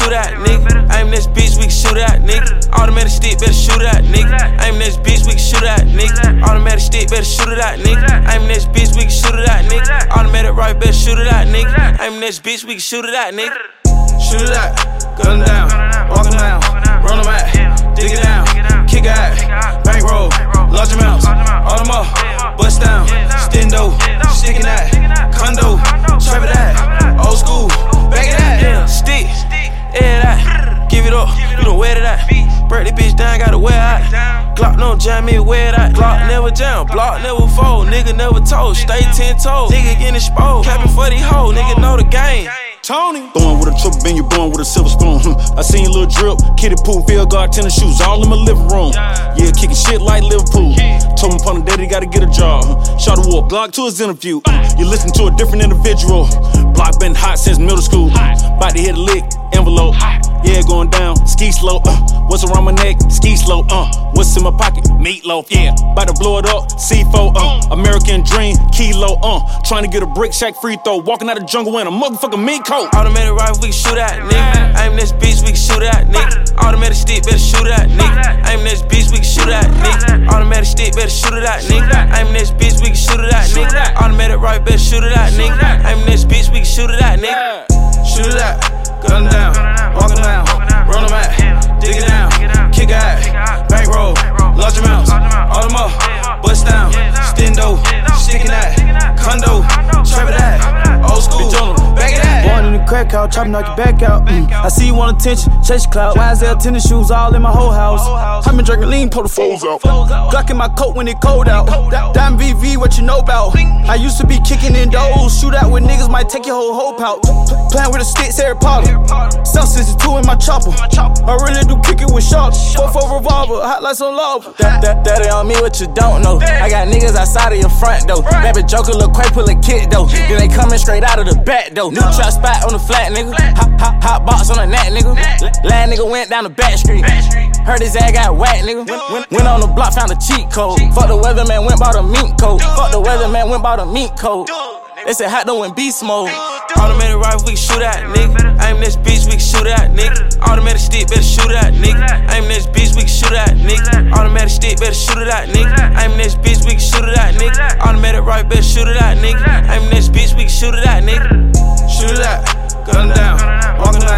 shoot at, nigga. Aim this bitch, we can shoot at, nigga. Automatic stick, better shoot at, nigga. Aim this bitch, we can shoot at, nigga. Automatic stick, better shoot it at, nigga. Aim this bitch, we can shoot it at, nigga. Automatic right, better shoot it at, nigga. Aim this bitch, we can shoot it at, nigga. Shoot it at, gun down, walk down, run them at, dig it down, kick it at, bankroll, large amounts, all them up, bust down, stendo, sticking that, condo, trap it at, old school, back it at, stick, air that, give it up, you don't wear it at, break the bitch down, gotta wear it, Glock no jam me, wear that, Glock never jam, block never fold, nigga never told, stay 10 toes, nigga getting exposed, capping for these hoes, nigga know the game. Tony. Born with a triple beam, you born with a silver spoon. I seen your little drip, kiddie pool, field guard, tennis shoes, all in my living room. Yeah, kicking shit like Liverpool. Told him upon the day he gotta get a job. Shot a walk, Glock to his interview. You listen to a different individual. Block been hot since middle school. Bout to hit a lick, envelope. Yeah, going down, ski slow. What's around my neck? Ski slow. What's in my pocket? Meatloaf. Yeah, bout to blow it up. C4. American dream, kilo. Trying to get a brick shack free throw. Walking out the jungle in a motherfucking meat coat. Automatic rifle, we can shoot at, nigga. Aim this bitch, we can shoot at, nigga. Automatic stick, better shoot at, nigga. Aim this bitch, we can shoot at, nigga. Automatic stick, better shoot it at, nigga. Aim this bitch, we can shoot it at, nigga. Automatic right, better shoot it at, nigga. Aim this bitch, we can shoot it at, nigga. Shoot it at, gun down, walk down, run them at, dig it down, kick it at, bankroll, large amounts, all them up, bust down, stendo, sticking that, condo, trap it at, old school, back it at. Born in the crack house, chopping knock your back out. I see you want attention, chase your clout. YSL tennis shoes all in my whole house. I been drinking lean, pull the foes out. Glock in my coat when it cold out. Diamond VV, what you know about? I used to be kicking in doors. Shoot out with niggas, might take your whole hope out. Playing with the sticks, Harry Potter. South 62 in my chopper. I really do kick it with sharps. 4-4 revolver, hot like some lava. That ain't on me what you don't know. I got niggas outside of your front though. Baby Joker, look quake, pull a kid though. Then they coming straight out of the back though. New trap spot on the flat nigga. Hot box on the net nigga. Last nigga went down the back street. Heard his ass got whacked nigga. Went on the block, found a cheat code. Fuck the weatherman, went bought a mink coat. Fuck the weatherman, went bought a mink coat. They said hot though in beast mode. Automatic rifle, we can shoot at, nigga. Aim this bitch, we can shoot at, nigga. Automatic stick, better shoot at, nigga. Aim this bitch, we can shoot at, nigga. Automatic stick, better shoot it at, nigga. Aim this bitch, we can shoot it at, nigga. Automatic right, better shoot it at, nigga. Aim this bitch, we can shoot it at, nigga. Shoot it at, gun down, walk down.